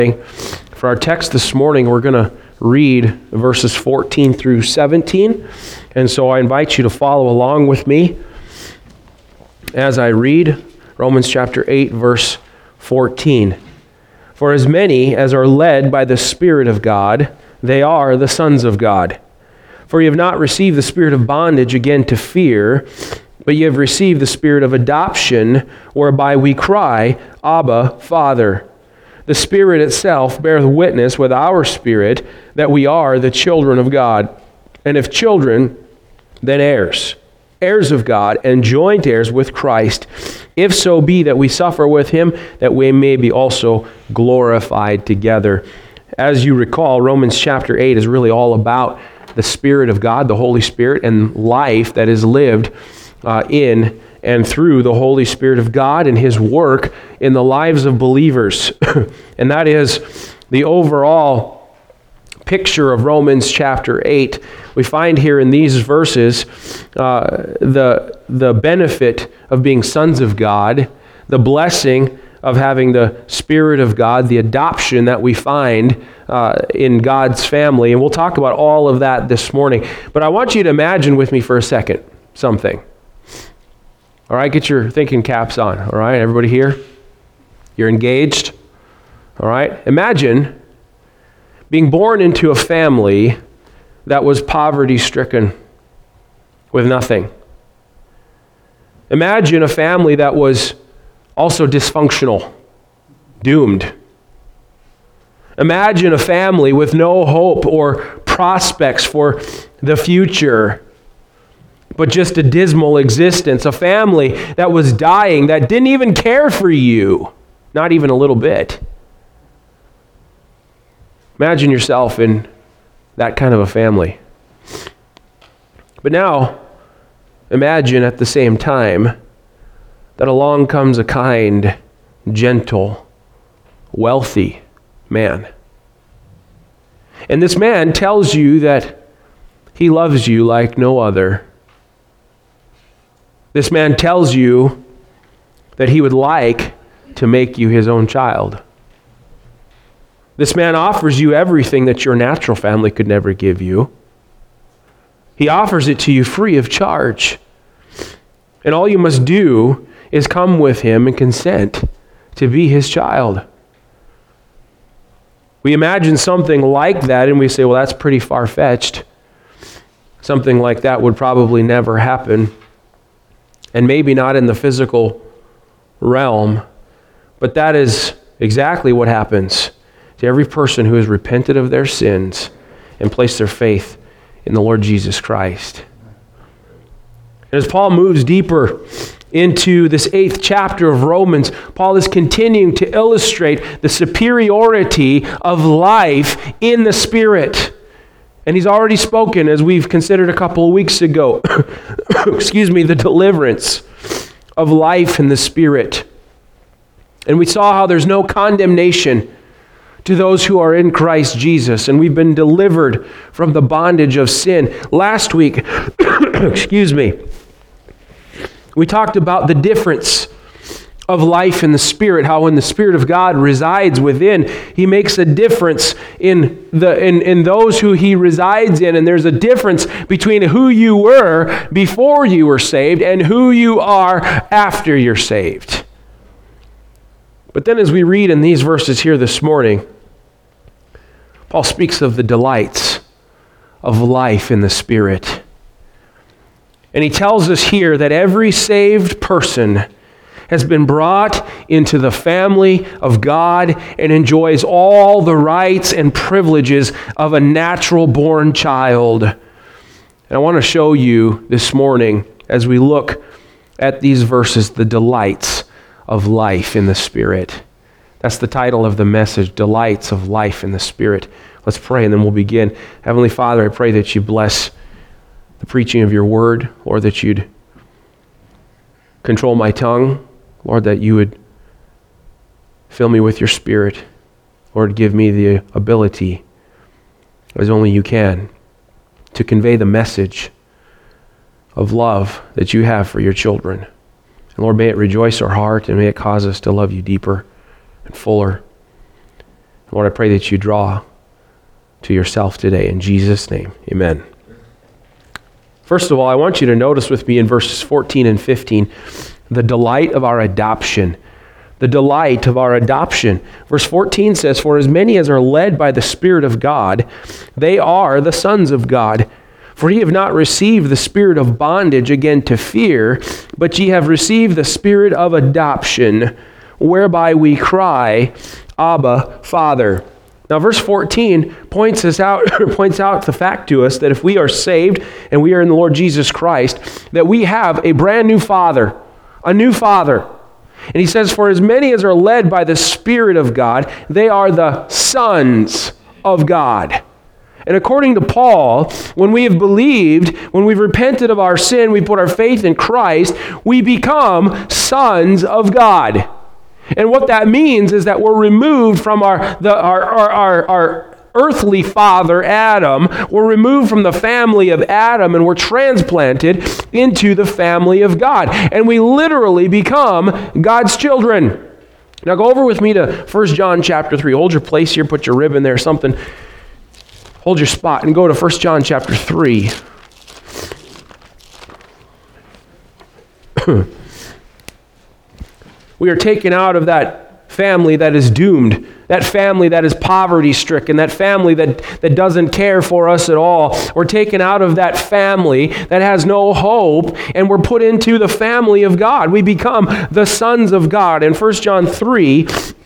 For our text this morning, we're going to read verses 14 through 17. And so I invite you to follow along with me as I read Romans chapter 8, verse 14. For as many as are led by the Spirit of God, they are the sons of God. For you have not received the spirit of bondage again to fear, but you have received the spirit of adoption, whereby we cry, Abba, Father. The Spirit itself beareth witness with our spirit that we are the children of God. And if children, then heirs, heirs of God, and joint heirs with Christ, if so be that we suffer with him, that we may be also glorified together. As you recall, Romans chapter 8 is really all about the Spirit of God, the Holy Spirit, and life that is lived in and through the Holy Spirit of God and his work in the lives of believers. And that is the overall picture of Romans chapter 8. We find here in these verses the benefit of being sons of God, the blessing of having the Spirit of God, the adoption that we find in God's family. And we'll talk about all of that this morning. But I want you to imagine with me for a second something. All right, get your thinking caps on. All right, everybody here? You're engaged? All right, imagine being born into a family that was poverty-stricken with nothing. Imagine a family that was also dysfunctional, doomed. Imagine a family with no hope or prospects for the future, but just a dismal existence. A family that was dying, that didn't even care for you, not even a little bit. Imagine yourself in that kind of a family. But now, imagine at the same time that along comes a kind, gentle, wealthy man. And this man tells you that he loves you like no other. This man tells you that he would like to make you his own child. This man offers you everything that your natural family could never give you. He offers it to you free of charge. And all you must do is come with him and consent to be his child. We imagine something like that and we say, well, that's pretty far-fetched. Something like that would probably never happen. And maybe not in the physical realm, but that is exactly what happens to every person who has repented of their sins and placed their faith in the Lord Jesus Christ. And as Paul moves deeper into this 8th chapter of Romans, Paul is continuing to illustrate the superiority of life in the Spirit. And he's already spoken, as we've considered a couple of weeks ago, the deliverance of life in the Spirit. And we saw how there's no condemnation to those who are in Christ Jesus, and we've been delivered from the bondage of sin. Last week, we talked about the difference of life in the Spirit, how when the Spirit of God resides within, he makes a difference in those who he resides in, and there's a difference between who you were before you were saved and who you are after you're saved. But then as we read in these verses here this morning, Paul speaks of the delights of life in the Spirit. And he tells us here that every saved person has been brought into the family of God and enjoys all the rights and privileges of a natural-born child. And I want to show you this morning, as we look at these verses, the delights of life in the Spirit. That's the title of the message, Delights of Life in the Spirit. Let's pray and then we'll begin. Heavenly Father, I pray that you bless the preaching of your word, or that you'd control my tongue, Lord, that you would fill me with your Spirit. Lord, give me the ability, as only you can, to convey the message of love that you have for your children. And Lord, may it rejoice our heart and may it cause us to love you deeper and fuller. Lord, I pray that you draw to yourself today. In Jesus' name, amen. First of all, I want you to notice with me in verses 14 and 15, the delight of our adoption. The delight of our adoption. Verse 14 says, "For as many as are led by the Spirit of God, they are the sons of God. For ye have not received the spirit of bondage again to fear, but ye have received the spirit of adoption, whereby we cry, Abba, Father." Now, verse 14 points out the fact to us that if we are saved and we are in the Lord Jesus Christ, that we have a brand new Father, a new Father. And he says, "For as many as are led by the Spirit of God, they are the sons of God." And according to Paul, when we have believed, when we've repented of our sin, we put our faith in Christ, we become sons of God. And what that means is that we're removed from our earthly father, Adam. We're removed from the family of Adam, and we're transplanted into the family of God. And we literally become God's children. Now go over with me to 1 John chapter 3. Hold your place here, put your rib in there, something. Hold your spot and go to 1 John chapter 3. We are taken out of that family that is doomed, that family that is poverty-stricken, that family that doesn't care for us at all. We're taken out of that family that has no hope, and we're put into the family of God. We become the sons of God. In 1 John 3,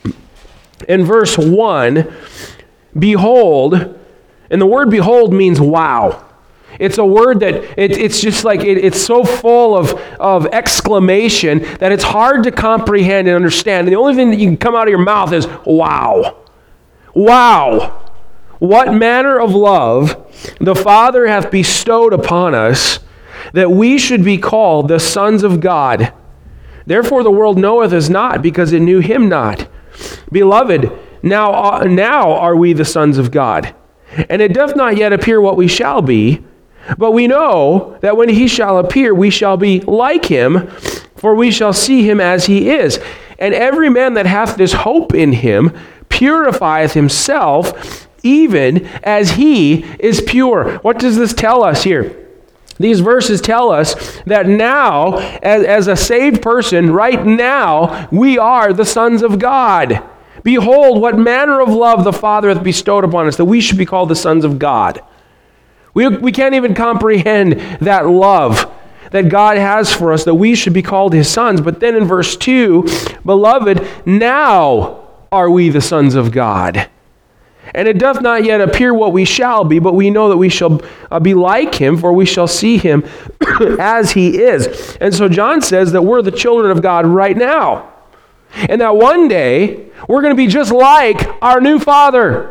in verse 1, "Behold," and the word behold means wow. It's a word that it's just like it's so full of exclamation that it's hard to comprehend and understand. And the only thing that you can come out of your mouth is wow. Wow. What manner of love the Father hath bestowed upon us, that we should be called the sons of God. Therefore the world knoweth us not, because it knew him not. Beloved, now are we the sons of God. And it doth not yet appear what we shall be, but we know that when he shall appear, we shall be like him, for we shall see him as he is. And every man that hath this hope in him purifieth himself, even as he is pure. What does this tell us here? These verses tell us that now, as a saved person, right now, we are the sons of God. Behold, what manner of love the Father hath bestowed upon us, that we should be called the sons of God. We can't even comprehend that love that God has for us, that we should be called his sons. But then in verse 2, "Beloved, now are we the sons of God. And it doth not yet appear what we shall be, but we know that we shall be like him, for we shall see him as he is." And so John says that we're the children of God right now. And that one day, we're going to be just like our new Father.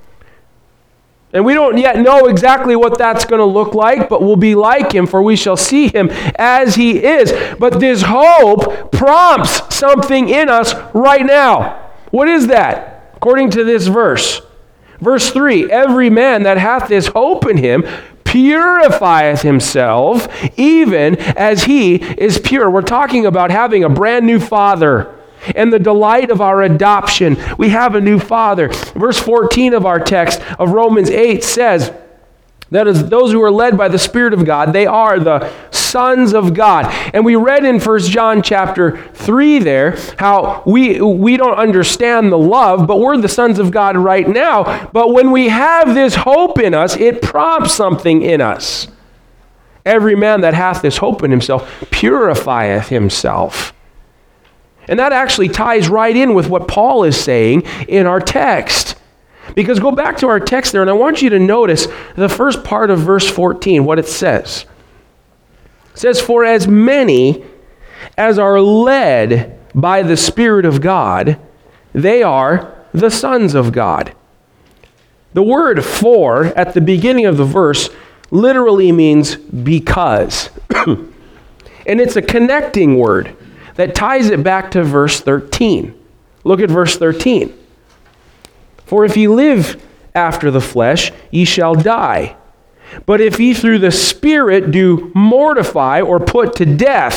And we don't yet know exactly what that's going to look like, but we'll be like him, for we shall see him as he is. But this hope prompts something in us right now. What is that? According to this verse. Verse 3, "Every man that hath this hope in him purifieth himself, even as he is pure." We're talking about having a brand new Father and the delight of our adoption. We have a new Father. Verse 14 of our text of Romans 8 says that as those who are led by the Spirit of God, they are the sons of God. And we read in 1 John chapter 3 there how we don't understand the love, but we're the sons of God right now. But when we have this hope in us, it prompts something in us. "Every man that hath this hope in himself purifieth himself." And that actually ties right in with what Paul is saying in our text. Because go back to our text there, and I want you to notice the first part of verse 14, what it says. It says, "For as many as are led by the Spirit of God, they are the sons of God." The word "for" at the beginning of the verse literally means because. And it's a connecting word that ties it back to verse 13. Look at verse 13. "For if ye live after the flesh, ye shall die. But if ye through the Spirit do mortify or put to death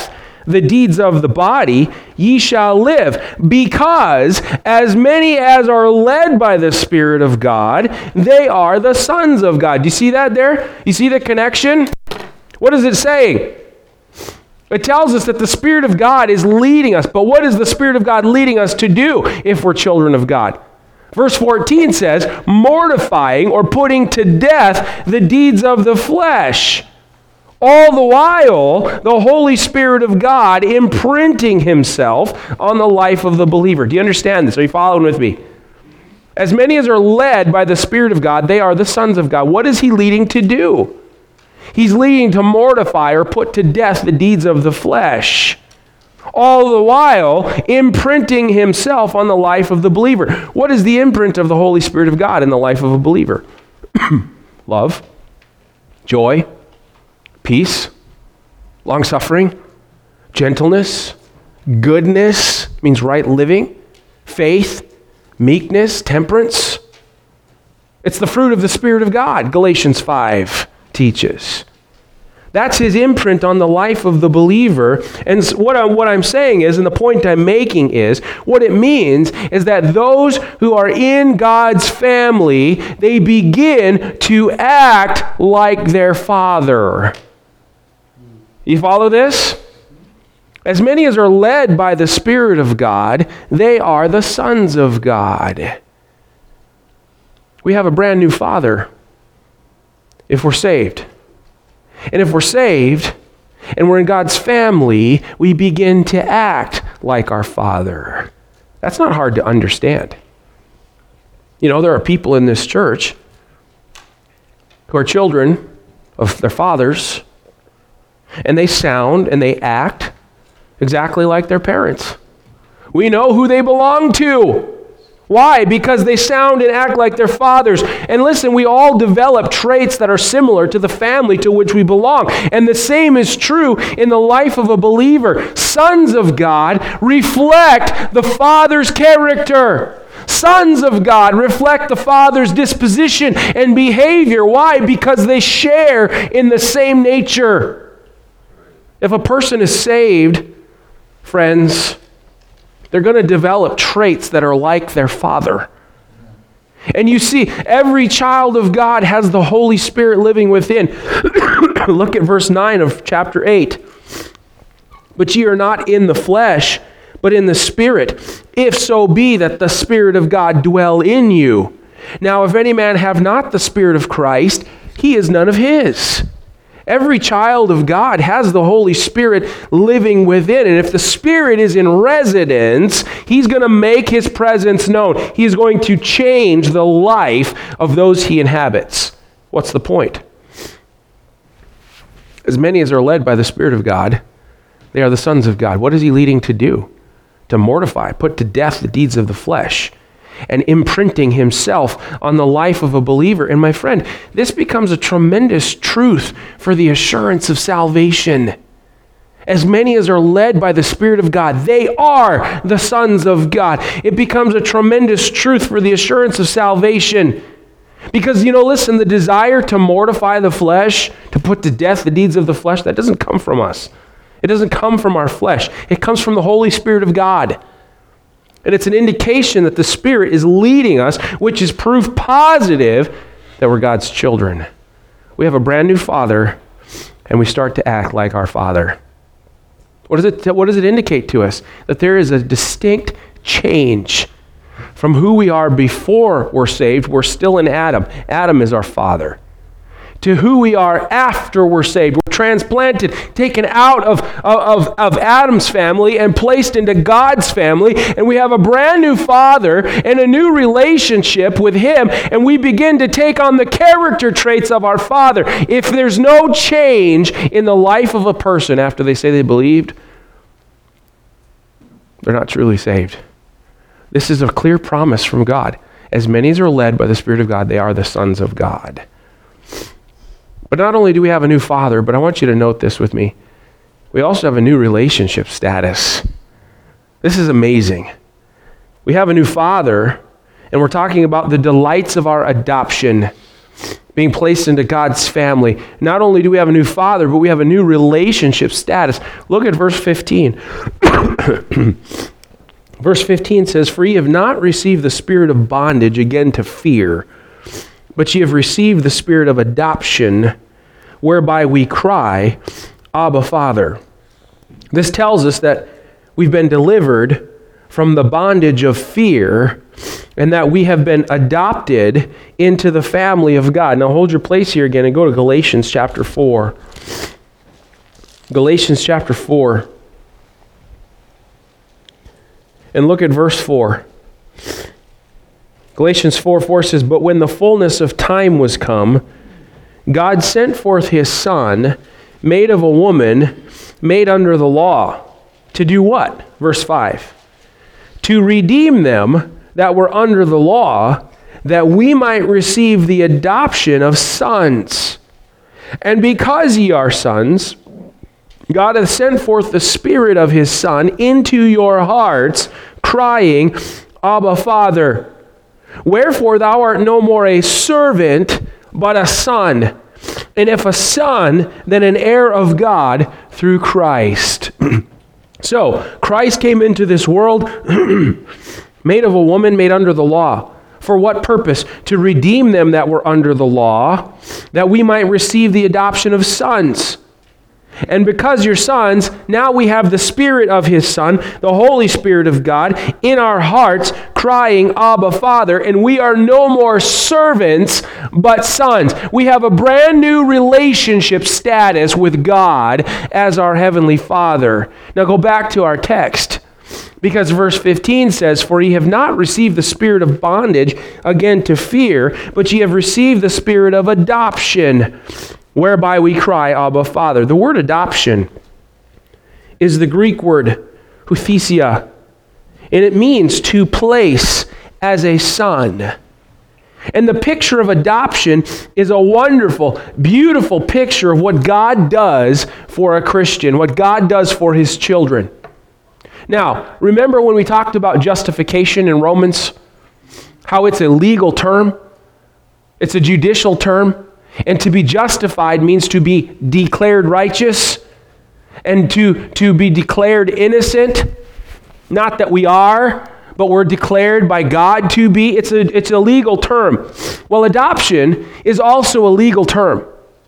the deeds of the body, ye shall live. Because as many as are led by the Spirit of God, they are the sons of God. Do you see that there? You see the connection? What is it saying? It tells us that the Spirit of God is leading us. But what is the Spirit of God leading us to do if we're children of God? Verse 14 says, mortifying or putting to death the deeds of the flesh. All the while, the Holy Spirit of God imprinting himself on the life of the believer. Do you understand this? Are you following with me? As many as are led by the Spirit of God, they are the sons of God. What is he leading to do? He's leading to mortify or put to death the deeds of the flesh. All the while, imprinting himself on the life of the believer. What is the imprint of the Holy Spirit of God in the life of a believer? Love, joy, peace, long-suffering, gentleness, goodness, means right living, faith, meekness, temperance. It's the fruit of the Spirit of God, Galatians 5 teaches. That's his imprint on the life of the believer. And what I'm saying is, and the point I'm making is, what it means is that those who are in God's family, they begin to act like their Father. You follow this? As many as are led by the Spirit of God, they are the sons of God. We have a brand new Father if we're saved. And if we're saved and we're in God's family, we begin to act like our Father. That's not hard to understand. You know, there are people in this church who are children of their fathers, and they sound and they act exactly like their parents. We know who they belong to. Why? Because they sound and act like their fathers. And listen, we all develop traits that are similar to the family to which we belong. And the same is true in the life of a believer. Sons of God reflect the Father's character. Sons of God reflect the Father's disposition and behavior. Why? Because they share in the same nature. If a person is saved, friends, they're going to develop traits that are like their father. And you see, every child of God has the Holy Spirit living within. Look at verse 9 of chapter 8. But ye are not in the flesh, but in the Spirit, if so be that the Spirit of God dwell in you. Now, if any man have not the Spirit of Christ, he is none of his. Every child of God has the Holy Spirit living within. And if the Spirit is in residence, he's going to make his presence known. He's going to change the life of those he inhabits. What's the point? As many as are led by the Spirit of God, they are the sons of God. What is he leading to do? To mortify, put to death the deeds of the flesh, and imprinting himself on the life of a believer. And my friend, this becomes a tremendous truth for the assurance of salvation. As many as are led by the Spirit of God, they are the sons of God. It becomes a tremendous truth for the assurance of salvation. Because, listen, the desire to mortify the flesh, to put to death the deeds of the flesh, that doesn't come from us. It doesn't come from our flesh. It comes from the Holy Spirit of God. And it's an indication that the Spirit is leading us, which is proof positive that we're God's children. We have a brand new Father, and we start to act like our Father. What does it indicate to us? That there is a distinct change from who we are before we're saved. We're still in Adam. Adam is our father. To who we are after we're saved. We're transplanted, taken out of Adam's family and placed into God's family, and we have a brand new Father and a new relationship with him, and we begin to take on the character traits of our Father. If there's no change in the life of a person after they say they believed, they're not truly saved. This is a clear promise from God. As many as are led by the Spirit of God, they are the sons of God. But not only do we have a new Father, but I want you to note this with me. We also have a new relationship status. This is amazing. We have a new Father, and we're talking about the delights of our adoption. being placed into God's family. Not only do we have a new father, but we have a new relationship status. Look at verse 15. Verse 15 says, "For ye have not received the spirit of bondage again to fear, but ye have received the spirit of adoption, whereby we cry, Abba, Father." This tells us that we've been delivered from the bondage of fear and that we have been adopted into the family of God. Now hold your place here again and go to Galatians chapter 4. Galatians chapter 4. And look at verse 4. Galatians 4:4 says, "But when the fullness of time was come, God sent forth his Son, made of a woman, made under the law." To do what? Verse 5. "To redeem them that were under the law, that we might receive the adoption of sons. And because ye are sons, God hath sent forth the Spirit of his Son into your hearts, crying, Abba, Father. Wherefore thou art no more a servant, but a son. And if a son, then an heir of God through Christ." So, Christ came into this world, made of a woman, made under the law. For what purpose? To redeem them that were under the law, that we might receive the adoption of sons. And because you're sons, now we have the Spirit of his Son, the Holy Spirit of God, in our hearts, crying, Abba, Father, and we are no more servants, but sons. We have a brand new relationship status with God as our Heavenly Father. Now go back to our text, because verse 15 says, "For ye have not received the spirit of bondage again to fear, but ye have received the spirit of adoption, whereby we cry, Abba, Father." The word adoption is the Greek word huthesia, and it means to place as a son. And the picture of adoption is a wonderful, beautiful picture of what God does for a Christian, what God does for his children. Now, remember when we talked about justification in Romans, how it's a legal term? It's a judicial term. And to be justified means to be declared righteous and to be declared innocent. Not that we are, but we're declared by God to be. It's a legal term. Well, adoption is also a legal term.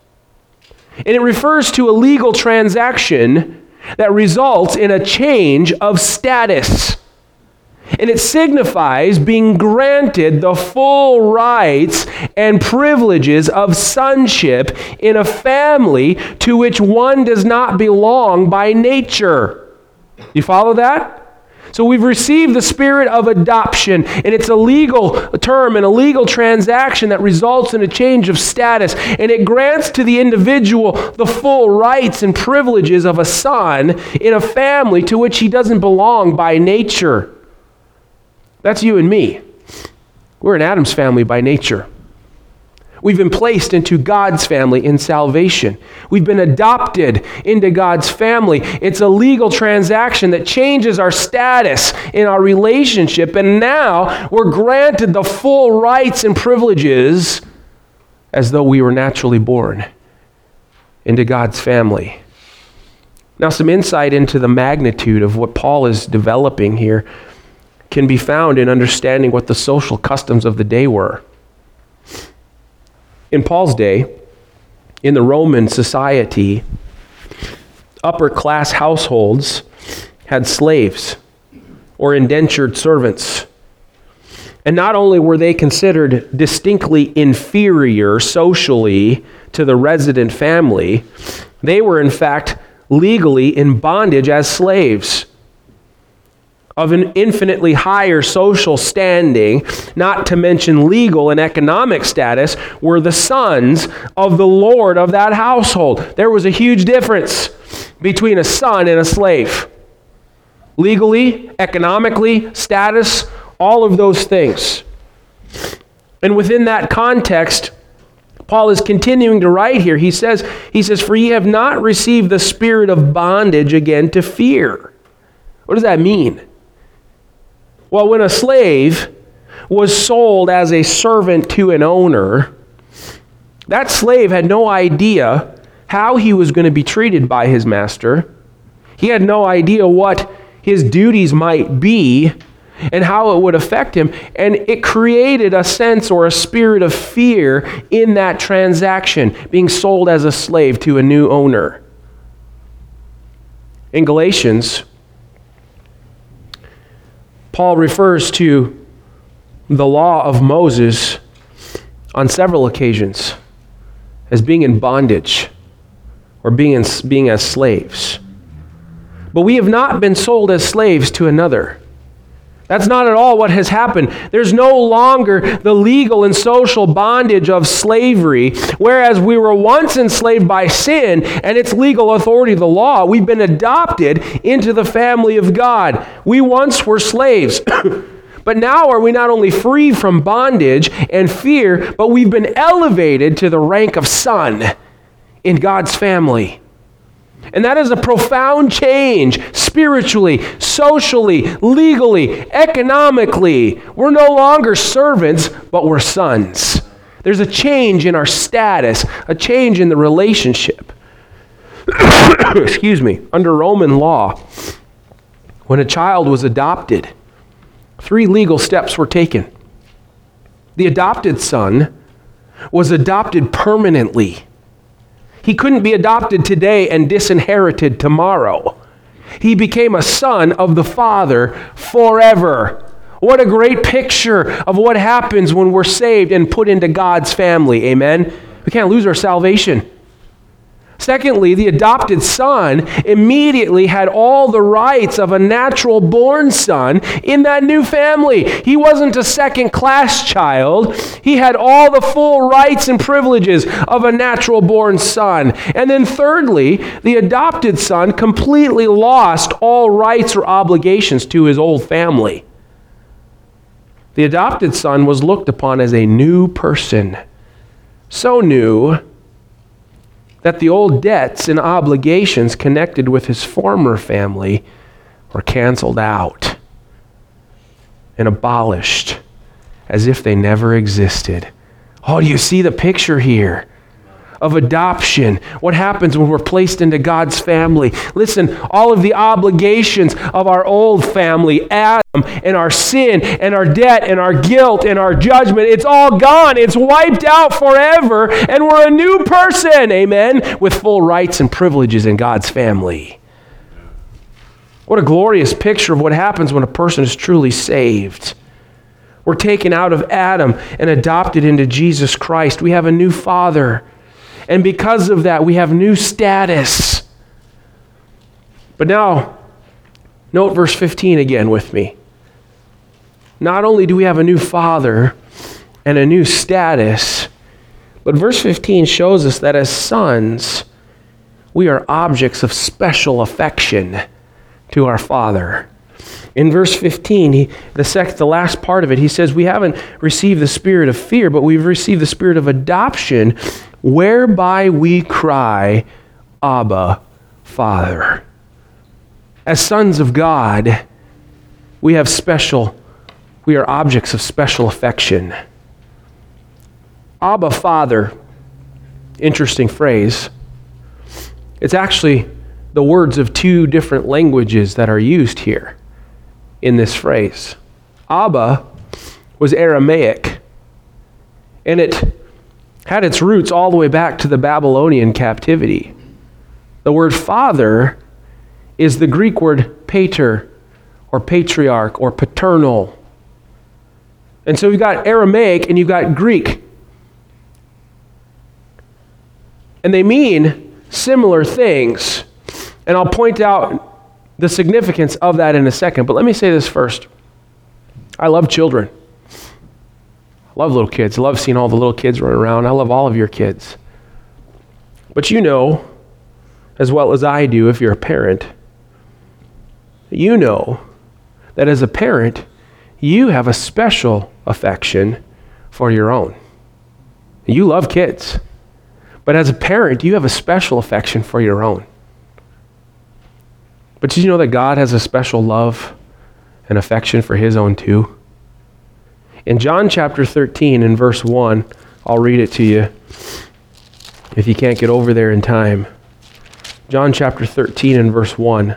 And it refers to a legal transaction that results in a change of status. And it signifies being granted the full rights and privileges of sonship in a family to which one does not belong by nature. You follow that? So we've received the spirit of adoption, and it's a legal term and a legal transaction that results in a change of status, and it grants to the individual the full rights and privileges of a son in a family to which he doesn't belong by nature. That's you and me. We're an Adam's family by nature. We've been placed into God's family in salvation. We've been adopted into God's family. It's a legal transaction that changes our status in our relationship, and now we're granted the full rights and privileges as though we were naturally born into God's family. Now, some insight into the magnitude of what Paul is developing here can be found in understanding what the social customs of the day were. In Paul's day, in the Roman society, upper class households had slaves or indentured servants. And not only were they considered distinctly inferior socially to the resident family, they were in fact legally in bondage as slaves. Of an infinitely higher social standing, not to mention legal and economic status, were the sons of the Lord of that household. There was a huge difference between a son and a slave. Legally, economically, status, all of those things. And within that context, Paul is continuing to write here. He says, "For ye have not received the spirit of bondage again to fear." What does that mean? Well, when a slave was sold as a servant to an owner, That slave had no idea how he was going to be treated by his master. He had no idea what his duties might be and how it would affect him. And it created a sense or a spirit of fear in that transaction, being sold as a slave to a new owner. In Galatians, Paul refers to the law of Moses on several occasions as being in bondage or being as slaves. But we have not been sold as slaves to another. That's not at all what has happened. There's no longer the legal and social bondage of slavery, whereas we were once enslaved by sin and its legal authority, the law. We've been adopted into the family of God. We once were slaves. But now are we not only free from bondage and fear, but we've been elevated to the rank of son in God's family. And that is a profound change spiritually, socially, legally, economically. We're no longer servants, but we're sons. There's a change in our status, a change in the relationship. Excuse me. Under Roman law, when a child was adopted, 3 legal steps were taken. The adopted son was adopted permanently. He couldn't be adopted today and disinherited tomorrow. He became a son of the Father forever. What a great picture of what happens when we're saved and put into God's family. Amen? We can't lose our salvation. Secondly, the adopted son immediately had all the rights of a natural born son in that new family. He wasn't a second-class child. He had all the full rights and privileges of a natural born son. And then thirdly, the adopted son completely lost all rights or obligations to his old family. The adopted son was looked upon as a new person. So new that the old debts and obligations connected with his former family were canceled out and abolished as if they never existed. Oh, do you see the picture here of adoption? What happens when we're placed into God's family? Listen, all of the obligations of our old family, Adam, and our sin, and our debt, and our guilt, and our judgment, it's all gone. It's wiped out forever, and we're a new person, amen, with full rights and privileges in God's family. What a glorious picture of what happens when a person is truly saved. We're taken out of Adam and adopted into Jesus Christ. We have a new Father. And because of that, we have new status. But now, note verse 15 again with me. Not only do we have a new Father and a new status, but verse 15 shows us that as sons, we are objects of special affection to our Father. In verse 15, the last part of it, he says, we haven't received the spirit of fear, but we've received the spirit of adoption, whereby we cry, Abba, Father. As sons of God, we are objects of special affection. Abba, Father, interesting phrase. It's actually the words of 2 different languages that are used here in this phrase. Abba was Aramaic, and it had its roots all the way back to the Babylonian captivity. The word father is the Greek word pater, or patriarch, or paternal. And so you've got Aramaic and you've got Greek. And they mean similar things. And I'll point out the significance of that in a second. But let me say this first. I love children. I love little kids. I love seeing all the little kids run around. I love all of your kids. But you know, as well as I do, if you're a parent, you know that as a parent, you have a special affection for your own. You love kids. But as a parent, you have a special affection for your own. But did you know that God has a special love and affection for his own too? In John chapter 13 and verse 1, I'll read it to you. if you can't get over there in time. John chapter 13 and verse 1.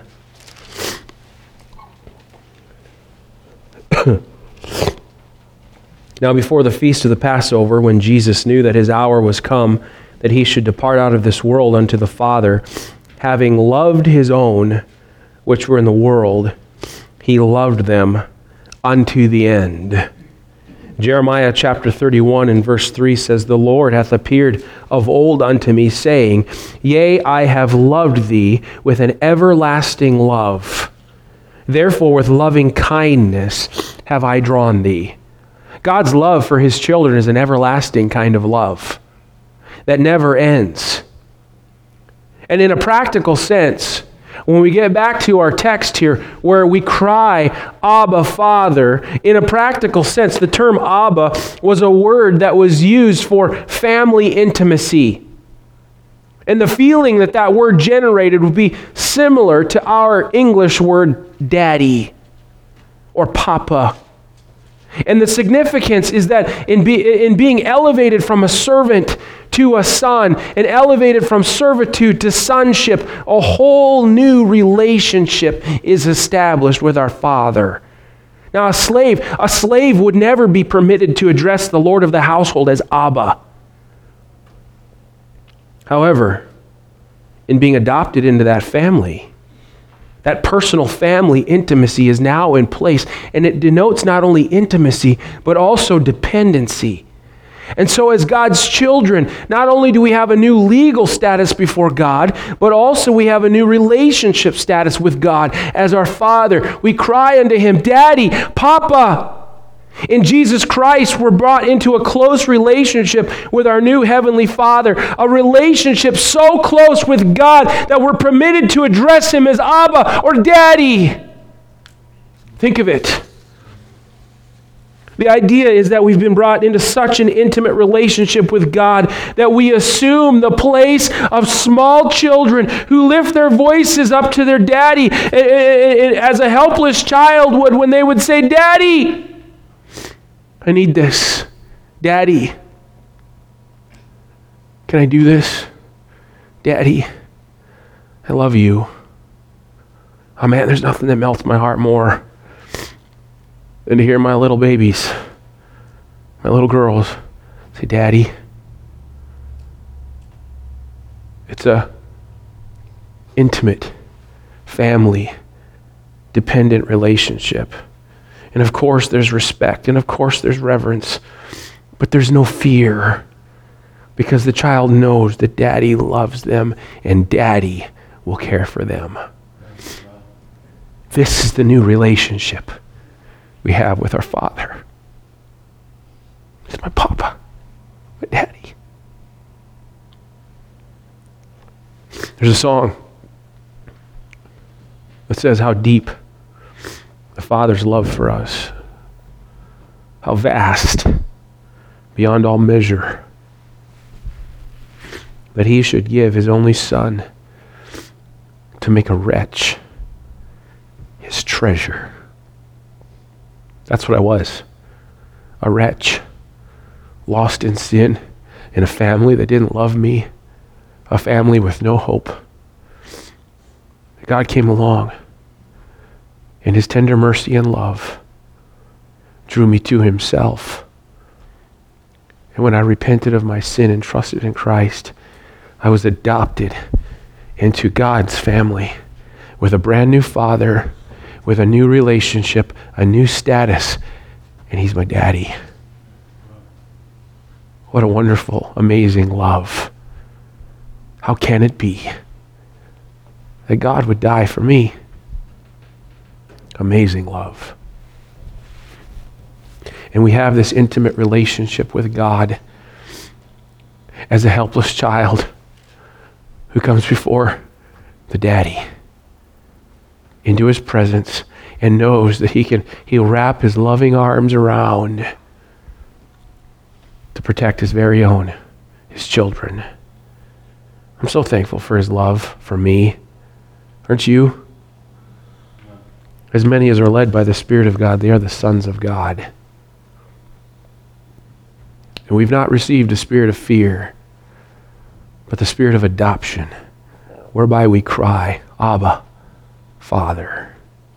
Now before the feast of the Passover, when Jesus knew that his hour was come, that he should depart out of this world unto the Father, having loved his own which were in the world, he loved them unto the end. Jeremiah chapter 31 and verse 3 says, The Lord hath appeared of old unto me, saying, Yea, I have loved thee with an everlasting love. Therefore with loving kindness have I drawn thee. God's love for his children is an everlasting kind of love that never ends. And in a practical sense, when we get back to our text here where we cry, Abba, Father, in a practical sense, the term Abba was a word that was used for family intimacy. And the feeling that that word generated would be similar to our English word daddy or papa. And the significance is that in being elevated from a servant to a son and elevated from servitude to sonship, a whole new relationship is established with our Father. Now a slave would never be permitted to address the Lord of the household as Abba. However, in being adopted into that family, that personal family intimacy is now in place, and it denotes not only intimacy, but also dependency. And so as God's children, not only do we have a new legal status before God, but also we have a new relationship status with God as our Father. We cry unto him, Daddy, Papa. In Jesus Christ, we're brought into a close relationship with our new Heavenly Father, a relationship so close with God that we're permitted to address him as Abba or Daddy. Think of it. The idea is that we've been brought into such an intimate relationship with God that we assume the place of small children who lift their voices up to their daddy as a helpless child would when they would say, Daddy, I need this. Daddy, can I do this? Daddy, I love you. Oh man, there's nothing that melts my heart more than to hear my little babies, my little girls say, Daddy. It's a intimate, family, dependent relationship. And of course there's respect, and of course there's reverence, but there's no fear because the child knows that Daddy loves them and Daddy will care for them. This is the new relationship we have with our Father. He's my Papa, my Daddy. There's a song that says how deep the Father's love for us, how vast, beyond all measure, that he should give his only Son to make a wretch his treasure. That's what I was, a wretch, lost in sin, in a family that didn't love me, a family with no hope. God came along, and his tender mercy and love drew me to himself. And when I repented of my sin and trusted in Christ, I was adopted into God's family with a brand new Father, with a new relationship, a new status, and he's my Daddy. What a wonderful, amazing love. How can it be that God would die for me? Amazing love. And we have this intimate relationship with God as a helpless child who comes before the Daddy into his presence and knows that he'll wrap his loving arms around to protect his very own, his children. I'm so thankful for his love for me. Aren't you? As many as are led by the Spirit of God, they are the sons of God. And we've not received a spirit of fear, but the spirit of adoption, whereby we cry, Abba, Father.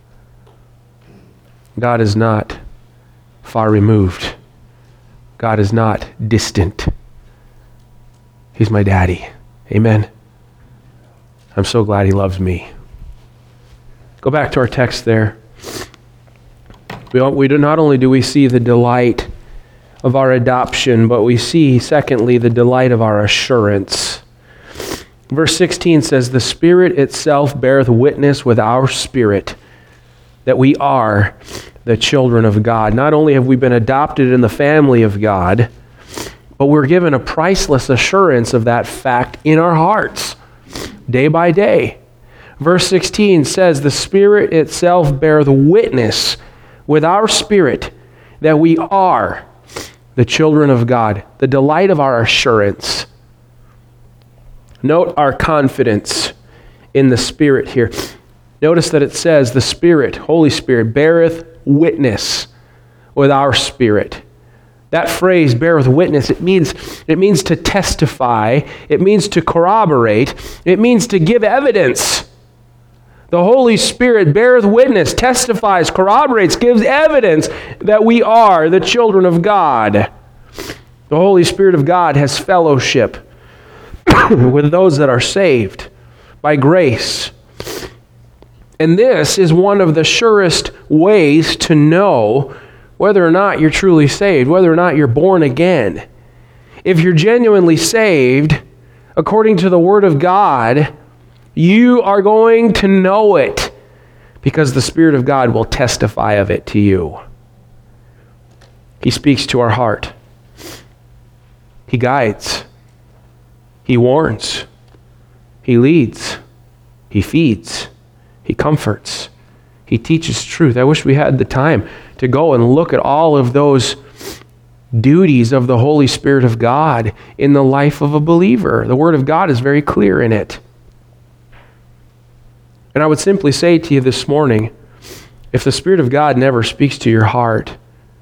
God is not far removed. God is not distant. He's my daddy. Amen. I'm so glad he loves me. Go back to our text there. Not only do we see the delight of our adoption, but we see, secondly, the delight of our assurance. Verse 16 says, the Spirit itself beareth witness with our spirit that we are the children of God. Not only have we been adopted in the family of God, but we're given a priceless assurance of that fact in our hearts, day by day. Verse 16 says, the Spirit itself beareth witness with our spirit that we are the children of God, the delight of our assurance. Note our confidence in the Spirit here. Notice that it says the Spirit, Holy Spirit, beareth witness with our spirit. That phrase, beareth witness, it means to testify, it means to corroborate, it means to give evidence. The Holy Spirit beareth witness, testifies, corroborates, gives evidence that we are the children of God. The Holy Spirit of God has fellowship with those that are saved by grace. And this is one of the surest ways to know whether or not you're truly saved, whether or not you're born again. If you're genuinely saved, according to the Word of God, you are going to know it because the Spirit of God will testify of it to you. He speaks to our heart. He guides. He warns. He leads. He feeds. He comforts. He teaches truth. I wish we had the time to go and look at all of those duties of the Holy Spirit of God in the life of a believer. The Word of God is very clear in it. And I would simply say to you this morning, if the Spirit of God never speaks to your heart,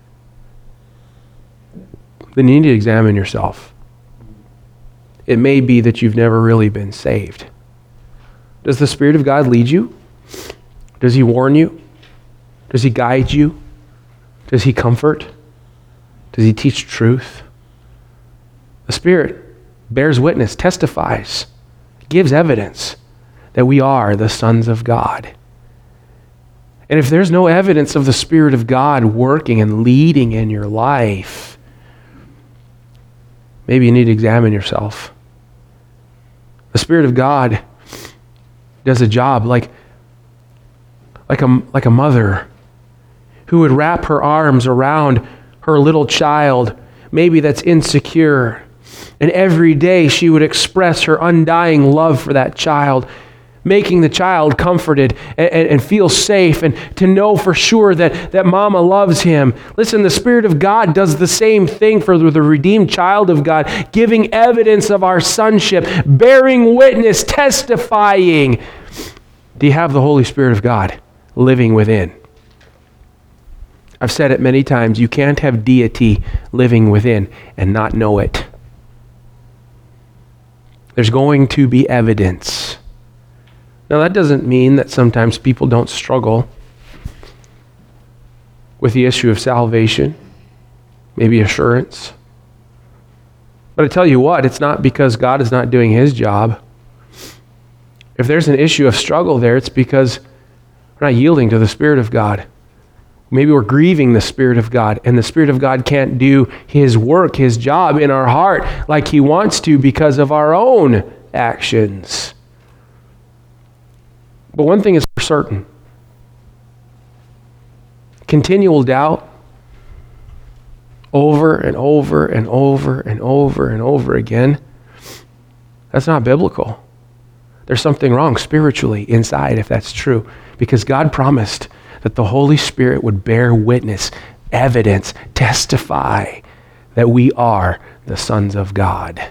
then you need to examine yourself. It may be that you've never really been saved. Does the Spirit of God lead you? Does He warn you? Does He guide you? Does He comfort? Does He teach truth? The Spirit bears witness, testifies, gives evidence that we are the sons of God. And if there's no evidence of the Spirit of God working and leading in your life, maybe you need to examine yourself. The Spirit of God does a job like a mother who would wrap her arms around her little child, maybe that's insecure. And every day she would express her undying love for that child, making the child comforted and feel safe and to know for sure that mama loves him. Listen, the Spirit of God does the same thing for the redeemed child of God, giving evidence of our sonship, bearing witness, testifying. Do you have the Holy Spirit of God living within? I've said it many times, you can't have deity living within and not know it. There's going to be evidence. Now, that doesn't mean that sometimes people don't struggle with the issue of salvation, maybe assurance. But I tell you what, it's not because God is not doing His job. If there's an issue of struggle there, it's because we're not yielding to the Spirit of God. Maybe we're grieving the Spirit of God, and the Spirit of God can't do His work, His job in our heart like He wants to because of our own actions. But one thing is for certain. Continual doubt over and over and over and over and over again, that's not biblical. There's something wrong spiritually inside if that's true, because God promised that the Holy Spirit would bear witness, evidence, testify that we are the sons of God.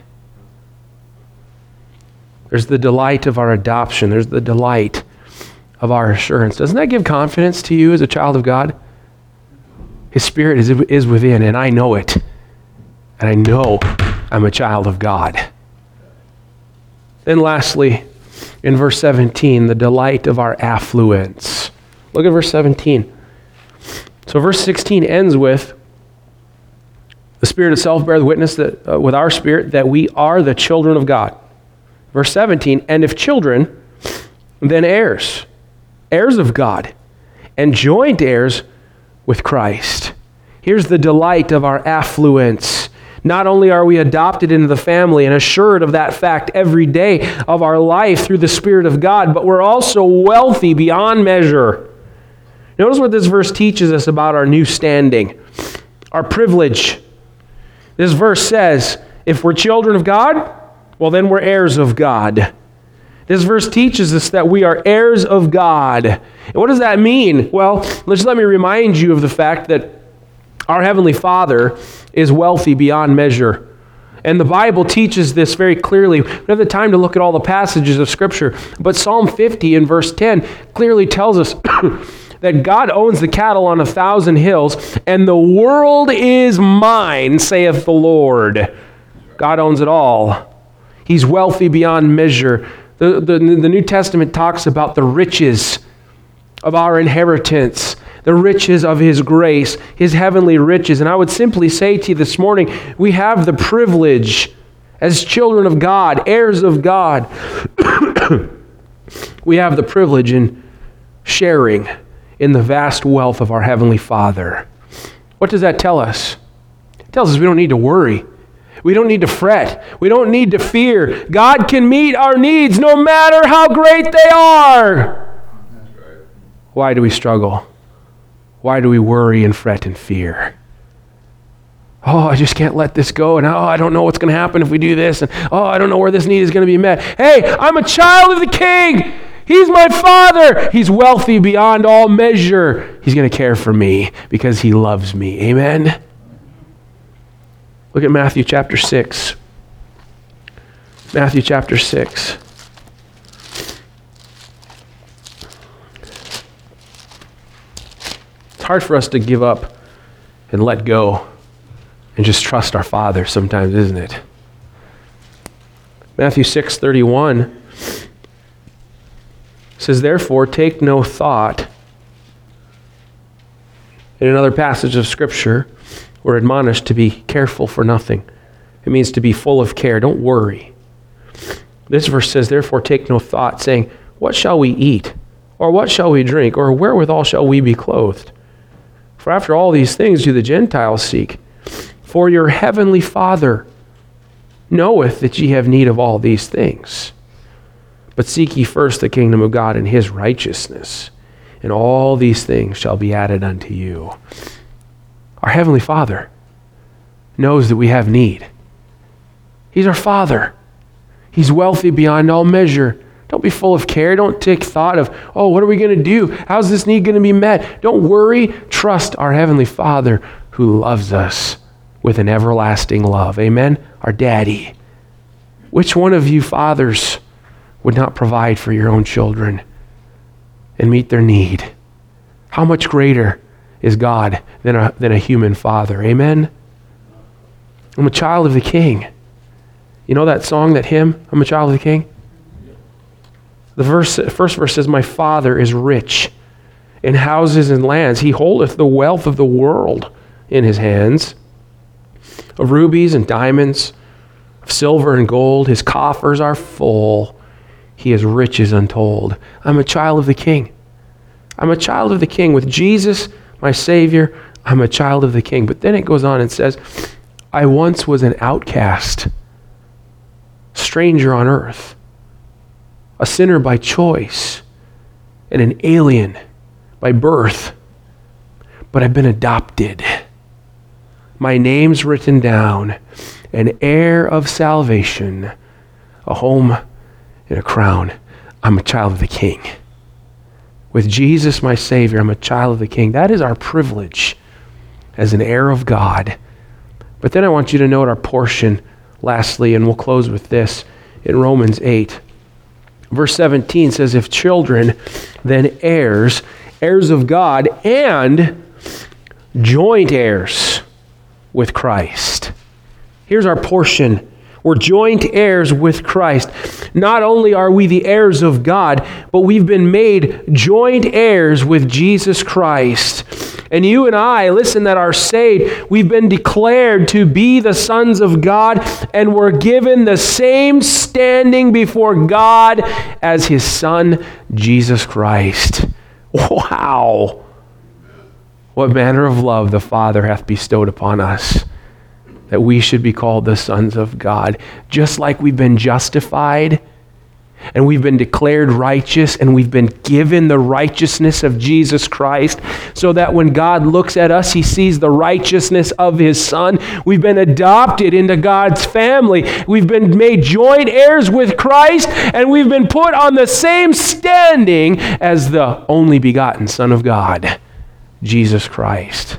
There's the delight of our adoption. There's the delight of our assurance. Doesn't that give confidence to you as a child of God? His Spirit is within, and I know it. And I know I'm a child of God. Then lastly, in verse 17, the delight of our affluence. Look at verse 17. So verse 16 ends with, the Spirit itself beareth witness that, with our spirit that we are the children of God. Verse 17, and if children, then heirs, heirs of God, and joint heirs with Christ. Here's the delight of our affluence. Not only are we adopted into the family and assured of that fact every day of our life through the Spirit of God, but we're also wealthy beyond measure. Notice what this verse teaches us about our new standing, our privilege. This verse says, if we're children of God, well, then we're heirs of God. This verse teaches us that we are heirs of God. And what does that mean? Well, let me remind you of the fact that our Heavenly Father is wealthy beyond measure. And the Bible teaches this very clearly. We don't have the time to look at all the passages of Scripture, but Psalm 50 in verse 10 clearly tells us that God owns the cattle on 1,000 hills, and the world is mine, saith the Lord. God owns it all. He's wealthy beyond measure. The New Testament talks about the riches of our inheritance, the riches of His grace, His heavenly riches. And I would simply say to you this morning, we have the privilege as children of God, heirs of God. We have the privilege in sharing in the vast wealth of our Heavenly Father. What does that tell us? It tells us we don't need to worry. We don't need to fret. We don't need to fear. God can meet our needs no matter how great they are. That's right. Why do we struggle? Why do we worry and fret and fear? Oh, I just can't let this go. And oh, I don't know what's going to happen if we do this. And oh, I don't know where this need is going to be met. Hey, I'm a child of the King. He's my Father. He's wealthy beyond all measure. He's going to care for me because He loves me. Amen? Look at Matthew chapter 6. Matthew chapter 6. It's hard for us to give up and let go and just trust our Father sometimes, isn't it? Matthew 6:31 says, therefore, take no thought. In another passage of Scripture, we're admonished to be careful for nothing. It means to be full of care. Don't worry. This verse says, therefore, take no thought, saying, what shall we eat? Or what shall we drink? Or wherewithal shall we be clothed? For after all these things do the Gentiles seek. For your heavenly Father knoweth that ye have need of all these things. But seek ye first the kingdom of God and His righteousness, and all these things shall be added unto you. Our Heavenly Father knows that we have need. He's our Father. He's wealthy beyond all measure. Don't be full of care. Don't take thought of, oh, what are we going to do? How's this need going to be met? Don't worry. Trust our Heavenly Father who loves us with an everlasting love. Amen? Our Daddy. Which one of you fathers would not provide for your own children and meet their need? How much greater is God than a human father? Amen? I'm a child of the King. You know that song, that hymn, I'm a child of the King? The first verse says, my Father is rich in houses and lands. He holdeth the wealth of the world in His hands. Of rubies and diamonds, of silver and gold, His coffers are full. He has riches untold. I'm a child of the King. I'm a child of the King. With Jesus, my Savior, I'm a child of the King. But then it goes on and says, I once was an outcast, stranger on earth, a sinner by choice, and an alien by birth. But I've been adopted. My name's written down, an heir of salvation, a home and a crown. I'm a child of the King. With Jesus, my Savior, I'm a child of the King. That is our privilege as an heir of God. But then I want you to note our portion lastly, and we'll close with this in Romans 8. Verse 17 says, if children, then heirs, heirs of God, and joint heirs with Christ. Here's our portion. We're joint heirs with Christ. Not only are we the heirs of God, but we've been made joint heirs with Jesus Christ. And you and I, listen, that are saved, we've been declared to be the sons of God, and we're given the same standing before God as His Son, Jesus Christ. Wow! What manner of love the Father hath bestowed upon us, that we should be called the sons of God. Just like we've been justified, and we've been declared righteous, and we've been given the righteousness of Jesus Christ, so that when God looks at us, He sees the righteousness of His Son. We've been adopted into God's family. We've been made joint heirs with Christ, and we've been put on the same standing as the only begotten Son of God, Jesus Christ.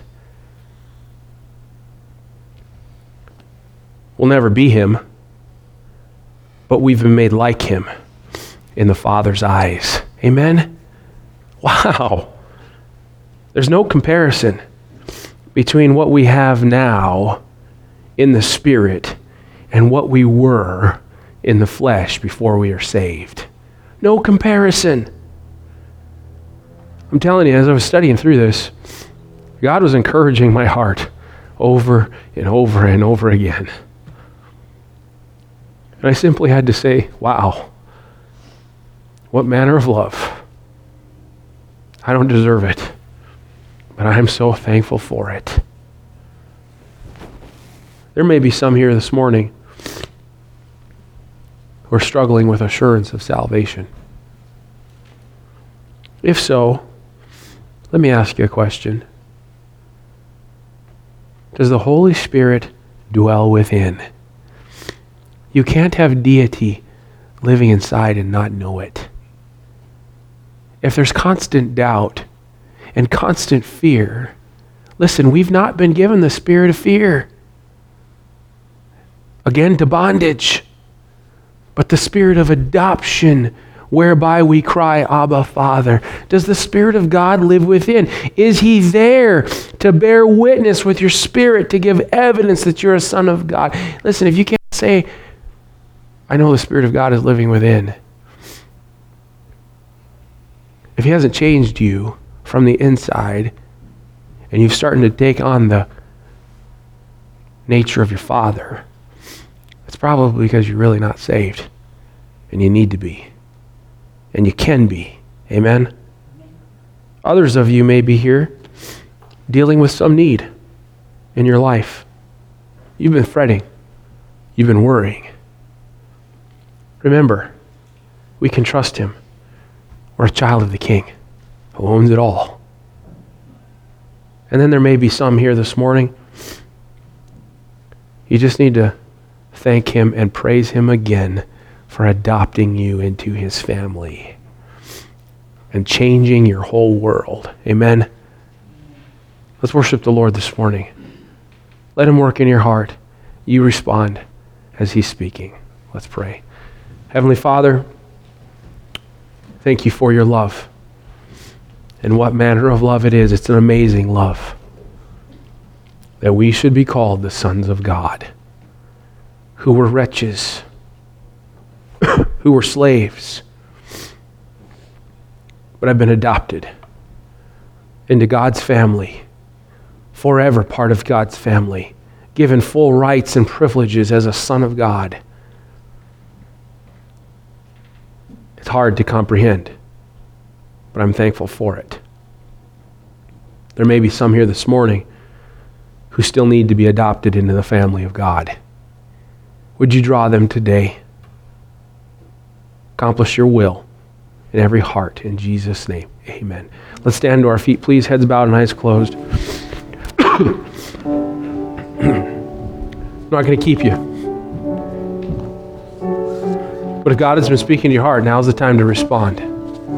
We'll never be Him, but we've been made like Him in the Father's eyes. Amen? Wow. There's no comparison between what we have now in the Spirit and what we were in the flesh before we are saved. No comparison. I'm telling you, as I was studying through this, God was encouraging my heart over and over and over again. And I simply had to say, wow, what manner of love. I don't deserve it, but I am so thankful for it. There may be some here this morning who are struggling with assurance of salvation. If so, let me ask you a question. Does the Holy Spirit dwell within? You can't have deity living inside and not know it. If there's constant doubt and constant fear, listen, we've not been given the spirit of fear, again to bondage, but the spirit of adoption, whereby we cry, Abba, Father. Does the Spirit of God live within? Is He there to bear witness with your spirit, to give evidence that you're a son of God? Listen, if you can't say, I know the Spirit of God is living within, if He hasn't changed you from the inside, and you're starting to take on the nature of your Father, it's probably because you're really not saved, and you need to be. And you can be. Amen? Others of you may be here dealing with some need in your life. You've been fretting. You've been worrying. Remember, we can trust Him. We're a child of the King who owns it all. And then there may be some here this morning. You just need to thank Him and praise Him again for adopting you into His family and changing your whole world. Amen? Let's worship the Lord this morning. Let Him work in your heart. You respond as He's speaking. Let's pray. Heavenly Father, thank You for Your love. And what manner of love it is. It's an amazing love. That we should be called the sons of God, who were wretches, who were slaves, but have been adopted into God's family, forever part of God's family, given full rights and privileges as a son of God. It's hard to comprehend, but I'm thankful for it. There may be some here this morning who still need to be adopted into the family of God. Would You draw them today? Accomplish Your will in every heart. In Jesus' name, amen. Let's stand to our feet, please. Heads bowed and eyes closed. I'm not going to keep you. But if God has been speaking to your heart, now's the time to respond.